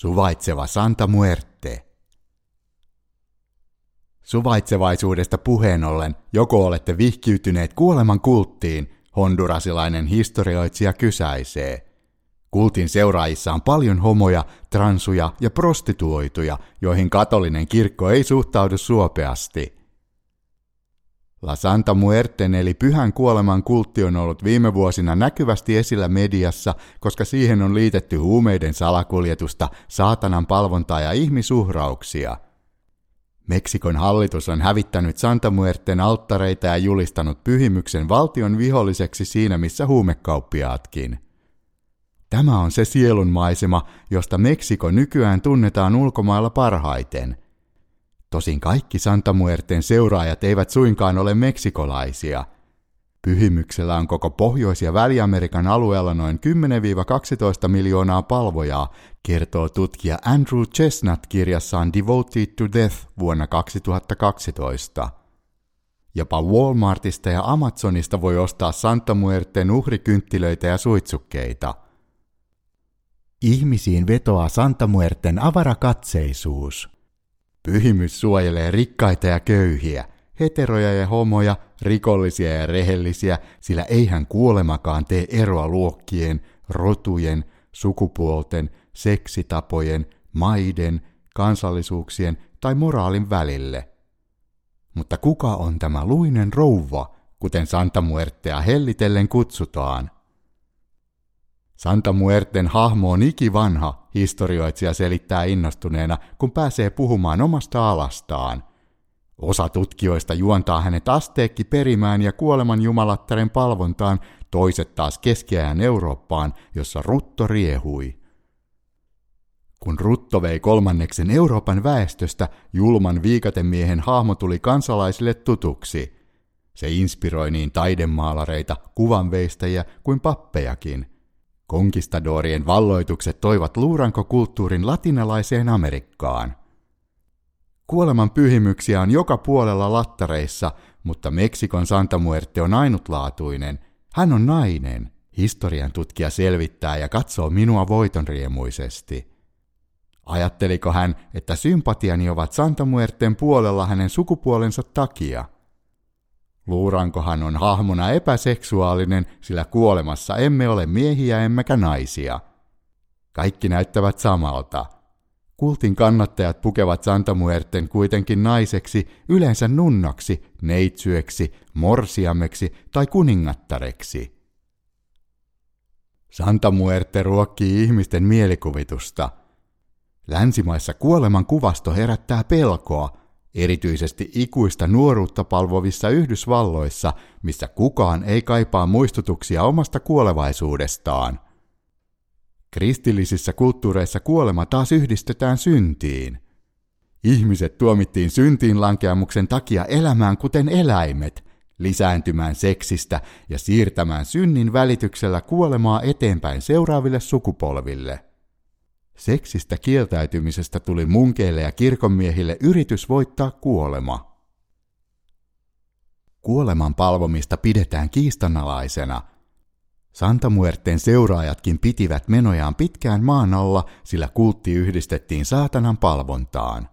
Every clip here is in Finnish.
Suvaitseva Santa Muerte. Suvaitsevaisuudesta puheen ollen, joko olette vihkiytyneet kuoleman kulttiin, hondurasilainen historioitsija kysäisee. Kultin seuraajissa on paljon homoja, transuja ja prostituoituja, joihin katolinen kirkko ei suhtaudu suopeasti. La Santa Muerten eli pyhän kuoleman kultti on ollut viime vuosina näkyvästi esillä mediassa, koska siihen on liitetty huumeiden salakuljetusta, saatanan palvontaa ja ihmisuhrauksia. Meksikon hallitus on hävittänyt Santa Muerten alttareita ja julistanut pyhimyksen valtion viholliseksi siinä missä huumekauppiaatkin. Tämä on se sielunmaisema, josta Meksiko nykyään tunnetaan ulkomailla parhaiten. Tosin kaikki Santa Muerten seuraajat eivät suinkaan ole meksikolaisia. Pyhimyksellä on koko Pohjois- ja Väli-Amerikan alueella noin 10–12 miljoonaa palvojaa, kertoo tutkija Andrew Chestnut kirjassaan Devoted to Death vuonna 2012. Jopa Walmartista ja Amazonista voi ostaa Santa Muerten uhrikynttilöitä ja suitsukkeita. Ihmisiin vetoaa Santa Muerten avarakatseisuus. Pyhimys suojelee rikkaita ja köyhiä, heteroja ja homoja, rikollisia ja rehellisiä, sillä eihän kuolemakaan tee eroa luokkien, rotujen, sukupuolten, seksitapojen, maiden, kansallisuuksien tai moraalin välille. Mutta kuka on tämä luinen rouva, kuten Santa Muertea hellitellen kutsutaan? Santa Muerten hahmo on ikivanha, historioitsija selittää innostuneena, kun pääsee puhumaan omasta alastaan. Osa tutkijoista juontaa hänet asteekkiperimään ja kuoleman jumalattaren palvontaan, toiset taas keskiajan Eurooppaan, jossa rutto riehui. Kun rutto vei 1/3 Euroopan väestöstä, julman viikatemiehen hahmo tuli kansalaisille tutuksi. Se inspiroi niin taidemaalareita, kuvanveistäjiä kuin pappejakin. Konkistadorien valloitukset toivat luurankokulttuurin latinalaiseen Amerikkaan. Kuoleman pyhimyksiä on joka puolella lattareissa, mutta Meksikon Santa Muerte on ainutlaatuinen. Hän on nainen, historian tutkija selvittää ja katsoo minua voitonriemuisesti. Ajatteliko hän, että sympatiani ovat Santa Muerten puolella hänen sukupuolensa takia? Luurankohan on hahmona epäseksuaalinen, sillä kuolemassa emme ole miehiä emmekä naisia. Kaikki näyttävät samalta. Kultin kannattajat pukevat Santa Muerten kuitenkin naiseksi, yleensä nunnaksi, neitsyeksi, morsiameksi tai kuningattareksi. Santa Muerte ruokkii ihmisten mielikuvitusta. Länsimaissa kuoleman kuvasto herättää pelkoa, erityisesti ikuista nuoruutta palvovissa Yhdysvalloissa, missä kukaan ei kaipaa muistutuksia omasta kuolevaisuudestaan. Kristillisissä kulttuureissa kuolema taas yhdistetään syntiin. Ihmiset tuomittiin syntiinlankeamuksen takia elämään kuten eläimet, lisääntymään seksistä ja siirtämään synnin välityksellä kuolemaa eteenpäin seuraaville sukupolville. Seksistä kieltäytymisestä tuli munkeille ja kirkonmiehille yritys voittaa kuolema. Kuoleman palvomista pidetään kiistanalaisena. Santa Muerten seuraajatkin pitivät menojaan pitkään maan alla, sillä kultti yhdistettiin saatanan palvontaan.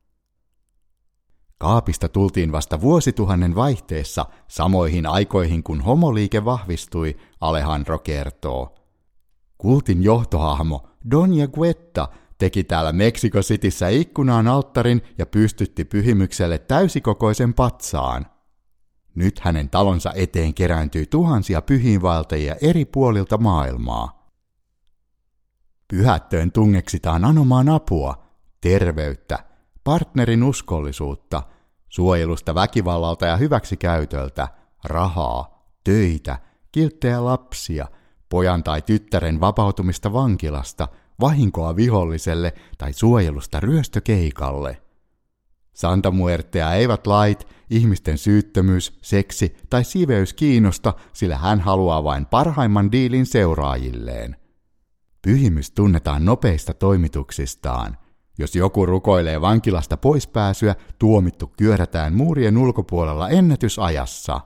Kaapista tultiin vasta vuosituhannen vaihteessa, samoihin aikoihin kun homoliike vahvistui, Alejandro kertoo. Kultin johtohahmo Doña Guetta teki täällä Mexico Cityssä ikkunaan alttarin ja pystytti pyhimykselle täysikokoisen patsaan. Nyt hänen talonsa eteen kerääntyy tuhansia pyhiinvaeltajia eri puolilta maailmaa. Pyhättöön tungeksitaan anomaan apua, terveyttä, partnerin uskollisuutta, suojelusta väkivallalta ja hyväksikäytöltä, rahaa, töitä, kilttejä lapsia, pojan tai tyttären vapautumista vankilasta, vahinkoa viholliselle tai suojelusta ryöstökeikalle. Santa Muertea eivät lait, ihmisten syyttömyys, seksi tai siveys kiinnosta, sillä hän haluaa vain parhaimman diilin seuraajilleen. Pyhimys tunnetaan nopeista toimituksistaan. Jos joku rukoilee vankilasta poispääsyä, tuomittu kyörätään muurien ulkopuolella ennätysajassa.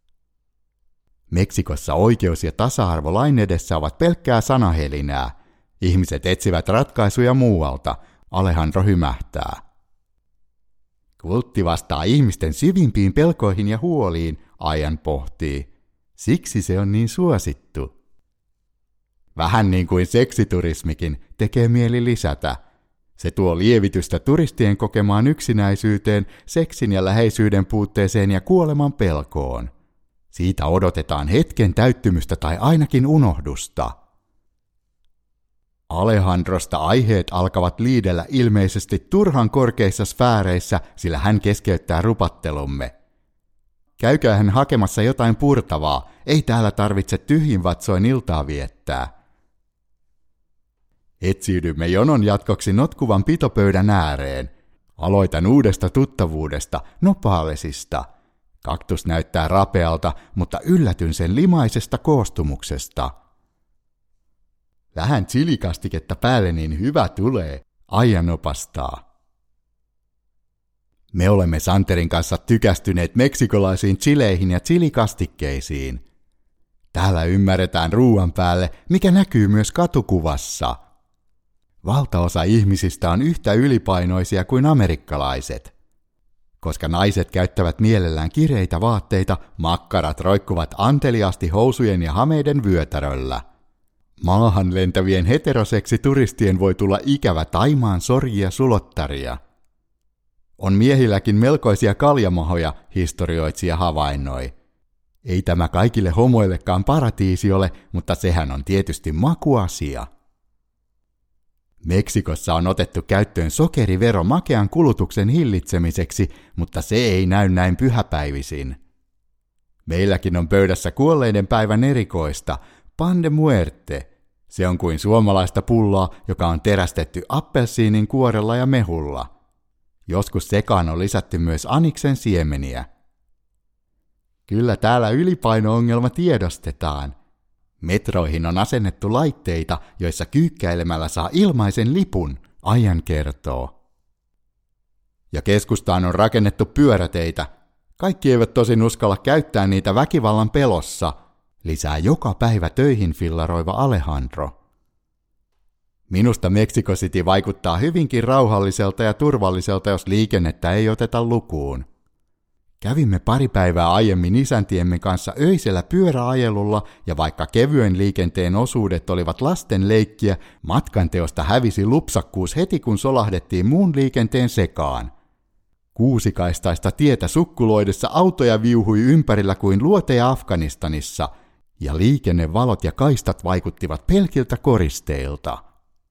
Meksikossa oikeus ja tasa-arvo lain edessä ovat pelkkää sanahelinää. Ihmiset etsivät ratkaisuja muualta, Alejandro hymähtää. Kultti vastaa ihmisten syvimpiin pelkoihin ja huoliin, Ian pohtii. Siksi se on niin suosittu. Vähän niin kuin seksiturismikin, tekee mieli lisätä. Se tuo lievitystä turistien kokemaan yksinäisyyteen, seksin ja läheisyyden puutteeseen ja kuoleman pelkoon. Siitä odotetaan hetken täyttymystä tai ainakin unohdusta. Alejandrosta aiheet alkavat liidellä ilmeisesti turhan korkeissa sfääreissä, sillä hän keskeyttää rupattelumme. Käykää hän hakemassa jotain purtavaa, ei täällä tarvitse tyhjinvatsoin iltaa viettää. Etsiydymme jonon jatkoksi notkuvan pitopöydän ääreen. Aloitan uudesta tuttavuudesta, Nopalesista. Kaktus näyttää rapealta, mutta yllätyn sen limaisesta koostumuksesta. Vähän chilikastiketta päälle, niin hyvä tulee, Ian opastaa. Me olemme Santerin kanssa tykästyneet meksikolaisiin chileihin ja chilikastikkeisiin. Täällä ymmärretään ruuan päälle, mikä näkyy myös katukuvassa. Valtaosa ihmisistä on yhtä ylipainoisia kuin amerikkalaiset. Koska naiset käyttävät mielellään kireitä vaatteita, makkarat roikkuvat anteliaasti housujen ja hameiden vyötäröllä. Maahan lentävien heteroseksituristien voi tulla ikävä Taimaan sorjia sulottaria. On miehilläkin melkoisia kaljamahoja, historioitsija havainnoi. Ei tämä kaikille homoillekaan paratiisi ole, mutta sehän on tietysti makuasia. Meksikossa on otettu käyttöön sokerivero makean kulutuksen hillitsemiseksi, mutta se ei näy näin pyhäpäivisin. Meilläkin on pöydässä kuolleiden päivän erikoista, pan de muerte. Se on kuin suomalaista pulloa, joka on terästetty appelsiinin kuorella ja mehulla. Joskus sekaan on lisätty myös aniksen siemeniä. Kyllä täällä ylipaino-ongelma tiedostetaan. Metroihin on asennettu laitteita, joissa kyykkäilemällä saa ilmaisen lipun, Ian kertoo. Ja keskustaan on rakennettu pyöräteitä. Kaikki eivät tosin uskalla käyttää niitä väkivallan pelossa, lisää joka päivä töihin fillaroiva Alejandro. Minusta Mexico City vaikuttaa hyvinkin rauhalliselta ja turvalliselta, jos liikennettä ei oteta lukuun. Kävimme pari päivää aiemmin isäntiemme kanssa öisellä pyöräajelulla, ja vaikka kevyen liikenteen osuudet olivat lasten leikkiä, matkanteosta hävisi lupsakkuus heti kun solahdettiin muun liikenteen sekaan. Kuusikaistaista tietä sukkuloidessa autoja viuhui ympärillä kuin luoteja Afganistanissa, ja liikennevalot ja kaistat vaikuttivat pelkiltä koristeilta.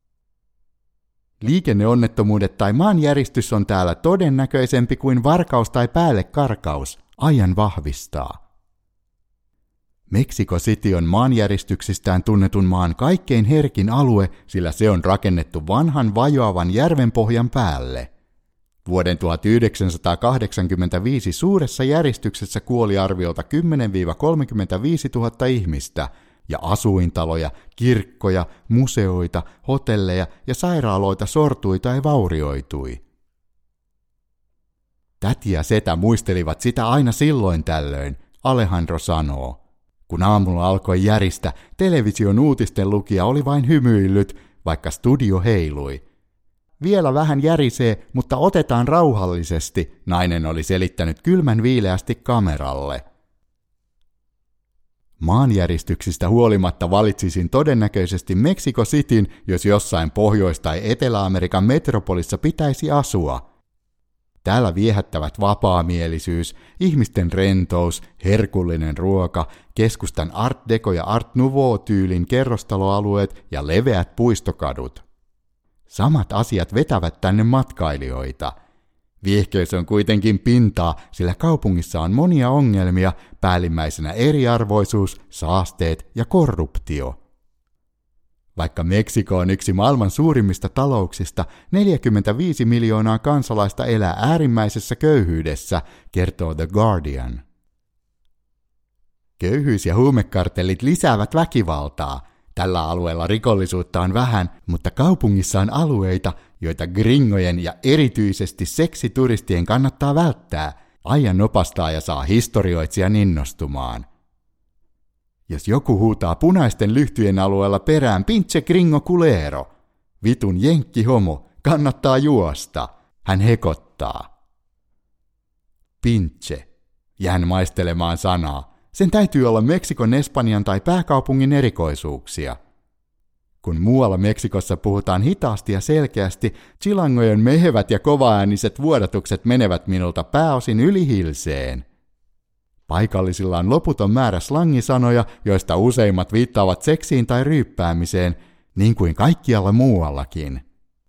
Liikenneonnettomuudet tai maanjäristys on täällä todennäköisempi kuin varkaus tai päällekarkaus, Ian vahvistaa. Mexico City on maanjäristyksistään tunnetun maan kaikkein herkin alue, sillä se on rakennettu vanhan vajoavan järvenpohjan päälle. Vuoden 1985 suuressa järjestyksessä kuoli arviolta 10-35 000 ihmistä, ja asuintaloja, kirkkoja, museoita, hotelleja ja sairaaloita sortui tai vaurioitui. Täti ja setä muistelivat sitä aina silloin tällöin, Alejandro sanoo. Kun aamulla alkoi järistä, television uutisten lukija oli vain hymyillyt, vaikka studio heilui. Vielä vähän järisee, mutta otetaan rauhallisesti, nainen oli selittänyt kylmän viileästi kameralle. Maanjäristyksistä huolimatta valitsisin todennäköisesti Mexico Cityn, jos jossain Pohjois- tai Etelä-Amerikan metropolissa pitäisi asua. Täällä viehättävät vapaamielisyys, ihmisten rentous, herkullinen ruoka, keskustan Art Deco ja Art Nouveau-tyylin kerrostaloalueet ja leveät puistokadut. Samat asiat vetävät tänne matkailijoita. Viehkeys on kuitenkin pintaa, sillä kaupungissa on monia ongelmia, päällimmäisenä eriarvoisuus, saasteet ja korruptio. Vaikka Meksiko on yksi maailman suurimmista talouksista, 45 miljoonaa kansalaista elää äärimmäisessä köyhyydessä, kertoo The Guardian. Köyhyys ja huumekartellit lisäävät väkivaltaa. Tällä alueella rikollisuutta on vähän, mutta kaupungissa on alueita, joita gringojen ja erityisesti seksituristien kannattaa välttää, Ian opastaa ja saa historioitsijan innostumaan. Jos joku huutaa punaisten lyhtyjen alueella perään pinche gringo culero, vitun jenkkihomo, kannattaa juosta, hän hekottaa. Pinche. Jään maistelemaan sanaa. Sen täytyy olla Meksikon, Espanjan tai pääkaupungin erikoisuuksia. Kun muualla Meksikossa puhutaan hitaasti ja selkeästi, chilangojen mehevät ja kovaääniset vuodatukset menevät minulta pääosin yli hilseen. Paikallisilla on loputon määrä slangisanoja, joista useimmat viittaavat seksiin tai ryyppäämiseen, niin kuin kaikkialla muuallakin.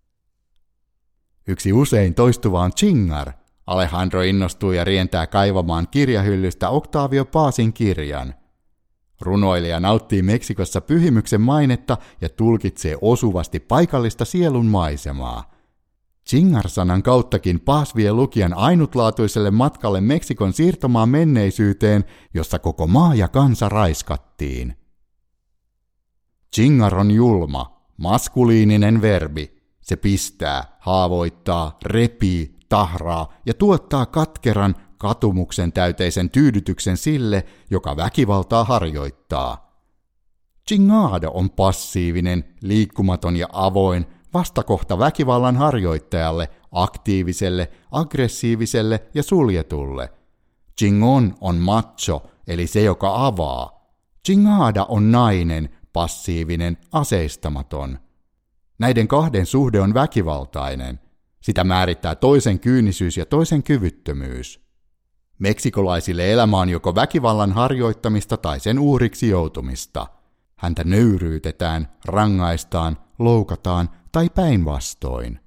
Yksi usein toistuva on chingar. Alejandro innostuu ja rientää kaivamaan kirjahyllystä Octavio Pazin kirjan. Runoilija nauttii Meksikossa pyhimyksen mainetta ja tulkitsee osuvasti paikallista sielun maisemaa. Chingar-sanan kauttakin Paz vie lukijan ainutlaatuiselle matkalle Meksikon siirtomaan menneisyyteen, jossa koko maa ja kansa raiskattiin. Chingar on julma, maskuliininen verbi. Se pistää, haavoittaa, repii, tahraa ja tuottaa katkeran, katumuksen täyteisen tyydytyksen sille, joka väkivaltaa harjoittaa. Chingado on passiivinen, liikkumaton ja avoin, vastakohta väkivallan harjoittajalle, aktiiviselle, aggressiiviselle ja suljetulle. Chingon on macho, eli se, joka avaa. Chingada on nainen, passiivinen, aseistamaton. Näiden kahden suhde on väkivaltainen. Sitä määrittää toisen kyynisyys ja toisen kyvyttömyys. Meksikolaisille elämä on joko väkivallan harjoittamista tai sen uhriksi joutumista. Häntä nöyryytetään, rangaistaan, loukataan tai päinvastoin.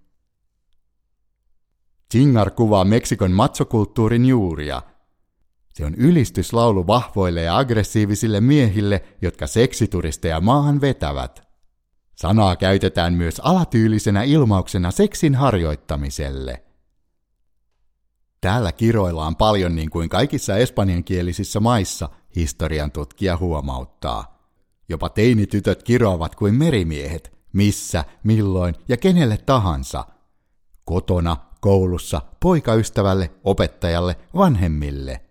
Chingar kuvaa Meksikon machokulttuurin juuria. Se on ylistyslaulu vahvoille ja aggressiivisille miehille, jotka seksituristeja maahan vetävät. Sanaa käytetään myös alatyylisenä ilmauksena seksin harjoittamiselle. Täällä kiroillaan paljon niin kuin kaikissa espanjankielisissä maissa, historian tutkija huomauttaa. Jopa teinitytöt kiroavat kuin merimiehet, missä, milloin ja kenelle tahansa. Kotona, koulussa, poikaystävälle, opettajalle, vanhemmille.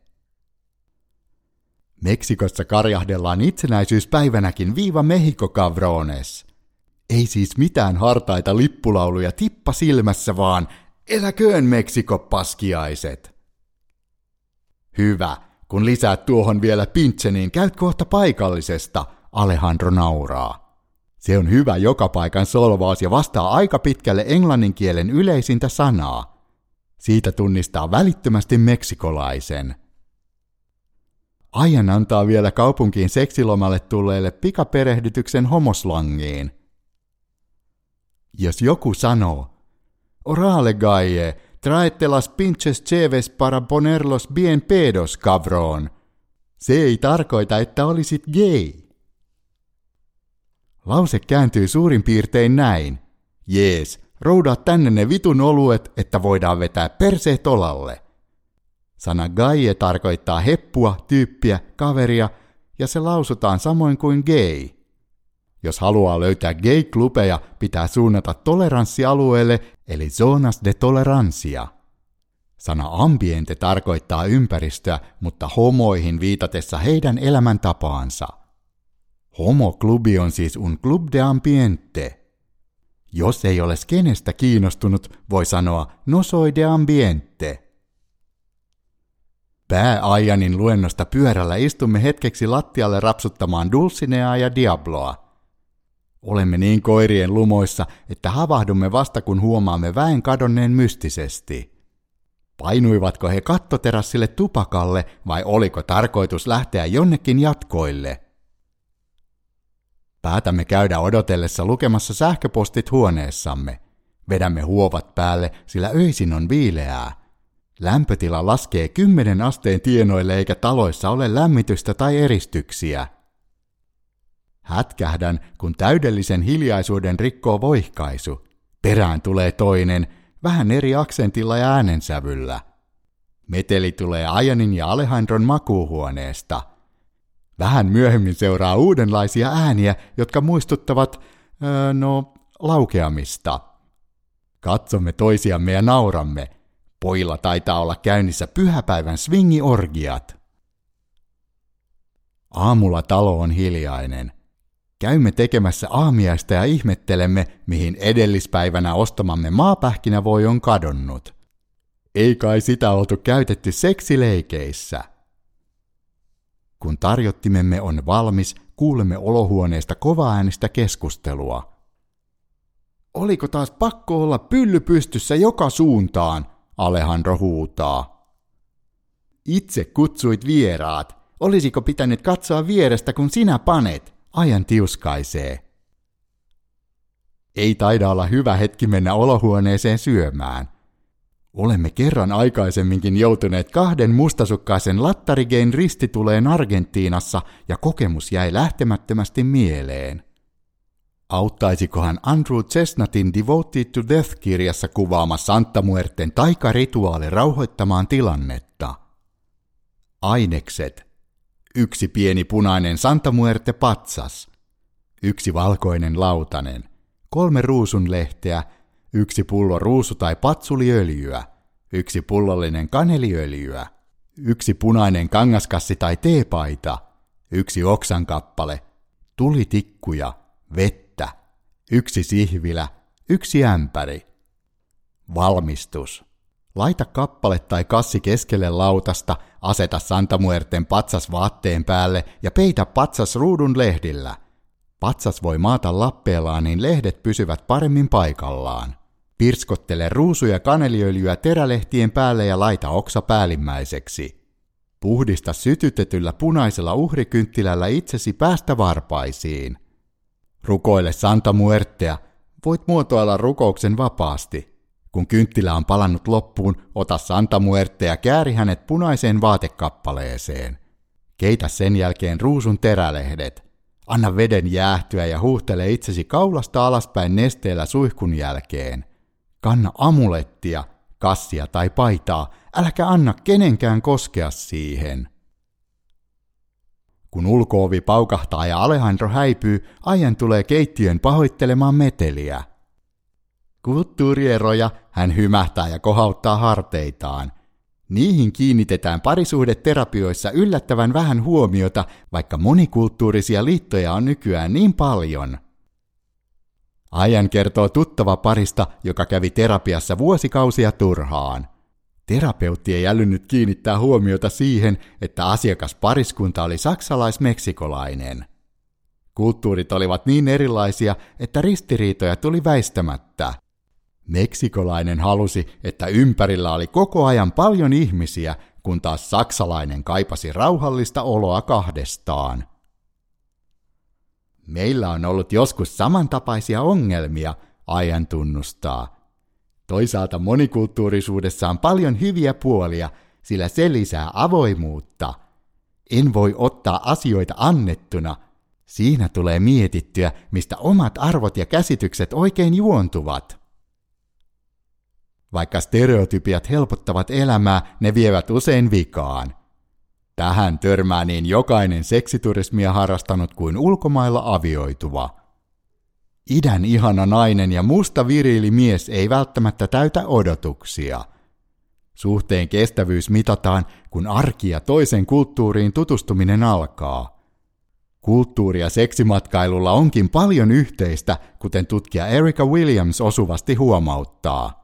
Meksikossa karjahdellaan itsenäisyyspäivänäkin viva Mexico cabrones. Ei siis mitään hartaita lippulauluja tippa silmässä, vaan eläköön Meksiko, paskiaiset! Hyvä, kun lisäät tuohon vielä pinche, niin käyt kohta paikallisesta, Alejandro nauraa. Se on hyvä joka paikan solvaus ja vastaa aika pitkälle englannin kielen yleisintä sanaa. Siitä tunnistaa välittömästi meksikolaisen. Aian antaa vielä kaupunkiin seksilomalle tulleille pikaperehdytyksen homoslangiin. Jos joku sanoo, orale gaie, traete las pinches cheves para ponerlos bien pedos, cabrón. Se ei tarkoita, että olisit gay. Lause kääntyy suurin piirtein näin. Jees, roudaa tänne ne vitun oluet, että voidaan vetää perseet olalle. Sana gaie tarkoittaa heppua, tyyppiä, kaveria, ja se lausutaan samoin kuin gay. Jos haluaa löytää gay-klubeja, pitää suunnata toleranssialueelle, eli zonas de tolerancia. Sana ambiente tarkoittaa ympäristöä, mutta homoihin viitatessa heidän elämäntapaansa. Homoklubi on siis un club de ambiente. Jos ei ole skenestä kiinnostunut, voi sanoa no soy de ambiente. Pääaianin luennosta pyörällä istumme hetkeksi lattialle rapsuttamaan Dulcineaa ja Diabloa. Olemme niin koirien lumoissa, että havahdumme vasta kun huomaamme väen kadonneen mystisesti. Painuivatko he kattoterassille tupakalle vai oliko tarkoitus lähteä jonnekin jatkoille? Päätämme käydä odotellessa lukemassa sähköpostit huoneessamme. Vedämme huovat päälle, sillä öisin on viileää. Lämpötila laskee 10 asteen tienoille eikä taloissa ole lämmitystä tai eristyksiä. Hätkähdän, kun täydellisen hiljaisuuden rikkoo voihkaisu. Perään tulee toinen, vähän eri aksentilla ja äänensävyllä. Meteli tulee Aianin ja Alejandron makuuhuoneesta. Vähän myöhemmin seuraa uudenlaisia ääniä, jotka muistuttavat, laukeamista. Katsomme toisiamme ja nauramme. Pojilla taitaa olla käynnissä pyhäpäivän swingi-orgiat. Aamulla talo on hiljainen. Käymme tekemässä aamiaista ja ihmettelemme, mihin edellispäivänä ostamamme maapähkinävoi on kadonnut. Ei kai sitä oltu käytetty seksileikeissä. Kun tarjottimemme on valmis, kuulemme olohuoneesta kovaäänistä keskustelua. Oliko taas pakko olla pylly pystyssä joka suuntaan, Alejandro huutaa. Itse kutsuit vieraat. Olisiko pitänyt katsoa vierestä, kun sinä panet? Ajan tiuskaisee. Ei taida olla hyvä hetki mennä olohuoneeseen syömään. Olemme kerran aikaisemminkin joutuneet 2 mustasukkaisen lattarigein ristituleen Argentiinassa ja kokemus jäi lähtemättömästi mieleen. Auttaisikohan Andrew Chestnutin Devoted to Death-kirjassa kuvaama Santa Muerten taikarituaali rauhoittamaan tilannetta? Ainekset. 1 pieni punainen Santa Muerte patsas, 1 valkoinen lautanen, 3 ruusunlehteä, 1 pullo ruusu- tai patsuliöljyä, 1 pullollinen kaneliöljyä, 1 punainen kangaskassi tai teepaita, 1 oksankappale, tulitikkuja, vettä, 1 sihvilä, 1 ämpäri. Valmistus. Laita kappale tai kassi keskelle lautasta, aseta Santa Muerten patsas vaatteen päälle ja peitä patsas ruudun lehdillä. Patsas voi maata lappeellaan, niin lehdet pysyvät paremmin paikallaan. Pirskottele ruusu- ja kaneliöljyä terälehtien päälle ja laita oksa päällimmäiseksi. Puhdista sytytetyllä punaisella uhrikynttilällä itsesi päästä varpaisiin. Rukoile Santa Muertea, voit muotoilla rukouksen vapaasti. Kun kynttilä on palannut loppuun, ota Santa Muerte ja kääri hänet punaiseen vaatekappaleeseen. Keitä sen jälkeen ruusun terälehdet. Anna veden jäähtyä ja huuhtele itsesi kaulasta alaspäin nesteellä suihkun jälkeen. Kanna amulettia, kassia tai paitaa, äläkä anna kenenkään koskea siihen. Kun ulko-ovi paukahtaa ja Alejandro häipyy, Ajan tulee keittiön pahoittelemaan meteliä. Kulttuurieroja, hän hymähtää ja kohauttaa harteitaan. Niihin kiinnitetään parisuhdeterapioissa yllättävän vähän huomiota, vaikka monikulttuurisia liittoja on nykyään niin paljon. Ajan kertoo tuttava parista, joka kävi terapiassa vuosikausia turhaan. Terapeutti ei älynnyt kiinnittää huomiota siihen, että asiakaspariskunta oli saksalais-meksikolainen. Kulttuurit olivat niin erilaisia, että ristiriitoja tuli väistämättä. Meksikolainen halusi, että ympärillä oli koko ajan paljon ihmisiä, kun taas saksalainen kaipasi rauhallista oloa kahdestaan. Meillä on ollut joskus samantapaisia ongelmia, Ajan tunnustaa. Toisaalta monikulttuurisuudessa on paljon hyviä puolia, sillä se lisää avoimuutta. En voi ottaa asioita annettuna. Siinä tulee mietittyä, mistä omat arvot ja käsitykset oikein juontuvat. Vaikka stereotypiat helpottavat elämää, ne vievät usein vikaan. Tähän törmää niin jokainen seksiturismia harrastanut kuin ulkomailla avioituva. Idän ihana nainen ja musta viriili mies ei välttämättä täytä odotuksia. Suhteen kestävyys mitataan, kun arki ja toisen kulttuuriin tutustuminen alkaa. Kulttuuri- ja seksimatkailulla onkin paljon yhteistä, kuten tutkija Erica Williams osuvasti huomauttaa.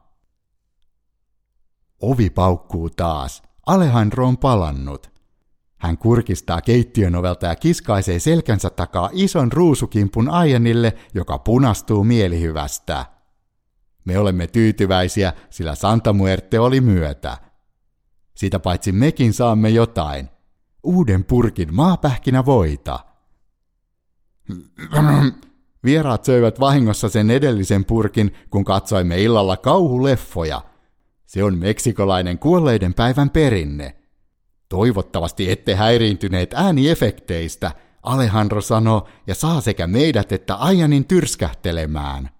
Ovi paukkuu taas. Alejandro on palannut. Hän kurkistaa keittiön ovelta ja kiskaisee selkänsä takaa ison ruusukimpun Ajanille, joka punastuu mielihyvästä. Me olemme tyytyväisiä, sillä Santa Muerte oli myötä. Sitä paitsi mekin saamme jotain. Uuden purkin maapähkinävoita. Vieraat söivät vahingossa sen edellisen purkin, kun katsoimme illalla kauhuleffoja. Se on meksikolainen kuolleiden päivän perinne. Toivottavasti ette häiriintyneet ääniefekteistä, Alejandro sanoo ja saa sekä meidät että Ajanin tyrskähtelemään.